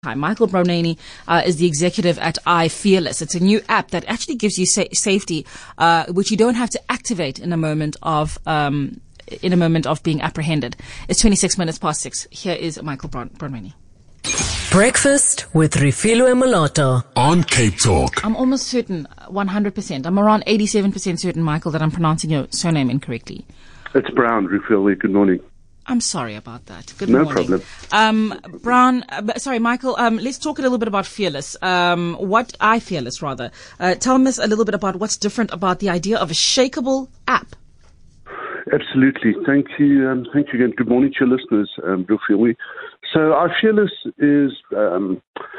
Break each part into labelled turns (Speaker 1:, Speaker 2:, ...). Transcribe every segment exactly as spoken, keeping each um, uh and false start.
Speaker 1: Hi, Michael Bronany uh, is the executive at iFearless. It's a new app that actually gives you sa- safety, uh, which you don't have to activate in a moment of um, in a moment of being apprehended. It's twenty-six minutes past six. Here is Michael Bron- Bronany.
Speaker 2: Breakfast with Refilwe Moloto
Speaker 3: on Cape Talk.
Speaker 1: I'm almost certain, one hundred percent. I'm around eighty-seven percent certain, Michael, that I'm pronouncing your surname incorrectly.
Speaker 4: It's Brown, Refilwe. Good morning.
Speaker 1: I'm sorry about that. Good
Speaker 4: no
Speaker 1: morning.
Speaker 4: No problem.
Speaker 1: Um, Brown, uh, sorry, Michael, um, let's talk a little bit about Fearless. Um, what, iFearless rather. Uh, tell us a little bit about what's different about the idea of a shakeable app.
Speaker 4: Absolutely. Thank you. Um, thank you again. Good morning to your listeners, um, Refilwe. So iFearless is, um,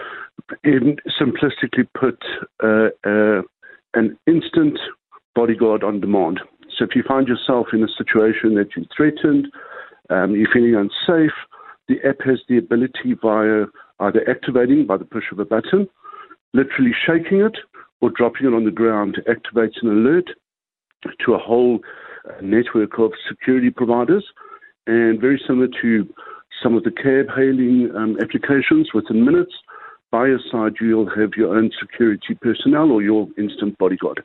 Speaker 4: in simplistically put, uh, uh, an instant bodyguard on demand. So if you find yourself in a situation that you're threatened, Um, you're feeling unsafe, the app has the ability via either activating by the push of a button, literally shaking it, or dropping it on the ground to activate an alert to a whole uh, network of security providers. And very similar to some of the cab hailing um, applications, within minutes, by your side you'll have your own security personnel or your instant bodyguard.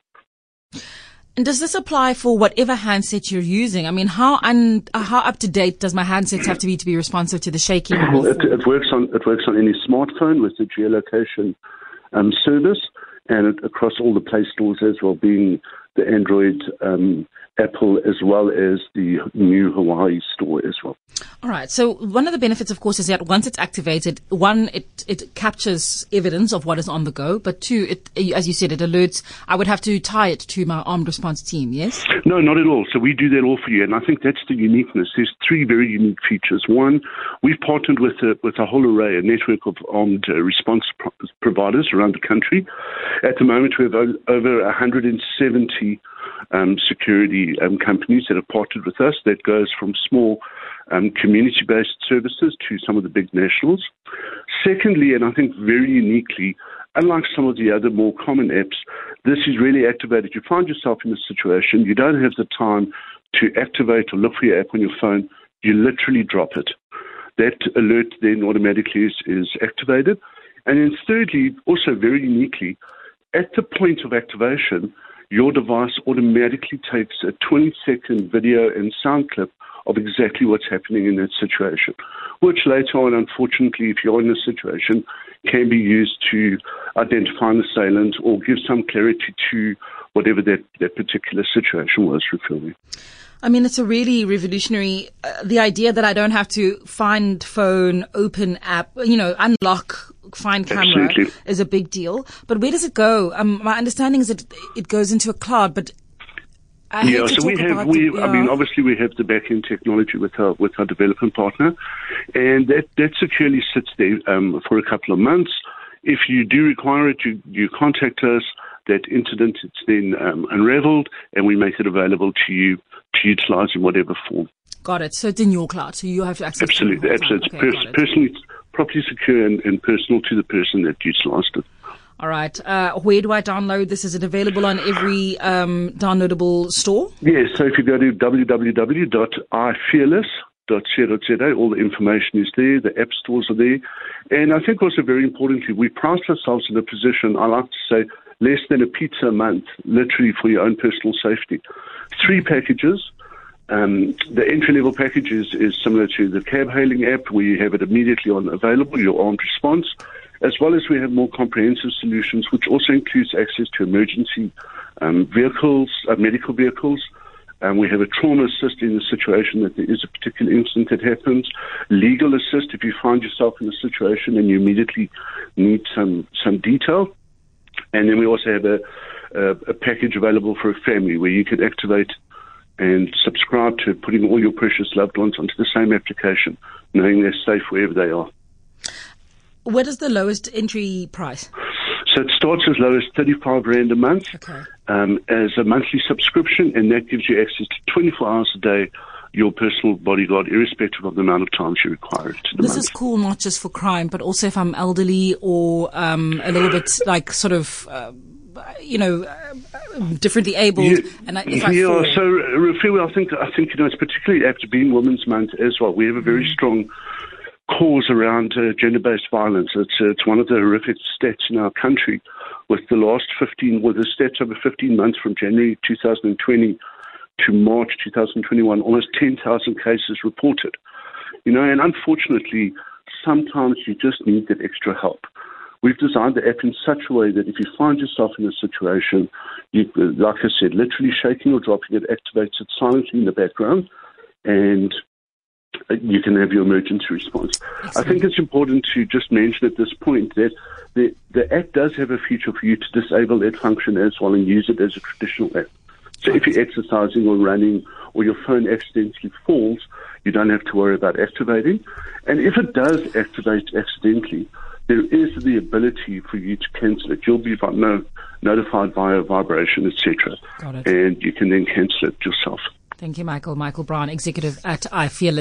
Speaker 1: And does this apply for whatever handset you're using? I mean, how un, how up to date does my handsets have to be to be responsive to the shaking?
Speaker 4: Well, it, it works on it works on any smartphone with the geolocation um, service, and it, across all the Play stores as well, being the Android, um, Apple, as well as the new Hawaii store as well.
Speaker 1: All right. So one of the benefits, of course, is that once it's activated, one, it, it captures evidence of what is on the go, but two, it, as you said, it alerts. I would have to tie it to my armed response team, yes?
Speaker 4: No, not at all. So we do that all for you, and I think that's the uniqueness. There's three very unique features. One, we've partnered with a, with a whole array, a network of armed uh, response pro- providers around the country. At the moment, we have o- over one hundred seventy um, security um, companies that have partnered with us. That goes from small Um, community-based services to some of the big nationals. Secondly, and I think very uniquely, unlike some of the other more common apps, this is really activated. You find yourself in a situation, you don't have the time to activate or look for your app on your phone, you literally drop it. That alert then automatically is, is activated. And then thirdly, also very uniquely, at the point of activation, your device automatically takes a twenty-second video and sound clip of exactly what's happening in that situation, which later on, unfortunately, if you're in a situation, can be used to identify an assailant or give some clarity to whatever that, that particular situation was, Refilwe.
Speaker 1: I mean, it's a really revolutionary, uh, the idea that I don't have to find phone, open app, you know, unlock, find camera
Speaker 4: Absolutely.
Speaker 1: is a big deal. But where does it go? Um, my understanding is that it goes into a cloud, but I hate
Speaker 4: yeah,
Speaker 1: to
Speaker 4: so
Speaker 1: talk
Speaker 4: we have,
Speaker 1: about
Speaker 4: we,
Speaker 1: the, yeah.
Speaker 4: I mean, obviously we have the back-end technology with our, with our development partner, and that, that securely sits there um, for a couple of months. If you do require it, you, you contact us. That incident, it's then um, unraveled, and we make it available to you to utilize in whatever form.
Speaker 1: Got it. So it's in your cloud, so you have to access
Speaker 4: Absolutely,
Speaker 1: it.
Speaker 4: absolutely.
Speaker 1: Okay,
Speaker 4: Pers- personally, properly secure and, and personal to the person that utilized it.
Speaker 1: All right. Uh, where do I download this? Is it available on every um, downloadable store?
Speaker 4: Yes, so if you go to w w w dot i fearless dot co dot z a, all the information is there, the app stores are there. And I think also very importantly, we price ourselves in a position, I like to say, less than a pizza a month, literally for your own personal safety. Three packages. Um, the entry-level package is, is similar to the cab hailing app, where you have it immediately on available, your armed response, as well as we have more comprehensive solutions, which also includes access to emergency um, vehicles, uh, medical vehicles. Um, we have a trauma assist in the situation that there is a particular incident that happens. Legal assist if you find yourself in a situation and you immediately need some, some detail. And then we also have a, a, a package available for a family where you can activate and subscribe to putting all your precious loved ones onto the same application, knowing they're safe wherever they are.
Speaker 1: What is the lowest entry price?
Speaker 4: So it starts as low as thirty-five rand a month
Speaker 1: Okay.
Speaker 4: um, as a monthly subscription, and that gives you access to twenty-four hours a day, your personal bodyguard, irrespective of the amount of time you require it. To the
Speaker 1: This
Speaker 4: month.
Speaker 1: is cool, not just for crime, but also if I'm elderly or um, a little bit like sort of, uh, you know, uh, differently abled.
Speaker 4: Yeah,
Speaker 1: and I, if I
Speaker 4: yeah
Speaker 1: fall.
Speaker 4: so Refilwe, I think I think you know it's particularly apt to being Women's Month as well. We have a very strong cause around uh, gender-based violence. It's uh, it's one of the horrific stats in our country. With the last fifteen, well, the stats over fifteen months from January two thousand twenty to March two thousand twenty-one, almost ten thousand cases reported. You know, and unfortunately, sometimes you just need that extra help. We've designed the app in such a way that if you find yourself in a situation, you, like I said, literally shaking or dropping it activates it silently in the background, and you can have your emergency response. Excellent. I think it's important to just mention at this point that the, the app does have a feature for you to disable that function as well and use it as a traditional app. So if you're exercising or running or your phone accidentally falls, you don't have to worry about activating. And if it does activate accidentally, there is the ability for you to cancel it. You'll be no, notified via vibration, et cetera. And you can then cancel it yourself.
Speaker 1: Thank you, Michael. Michael Brown, executive at iFearless.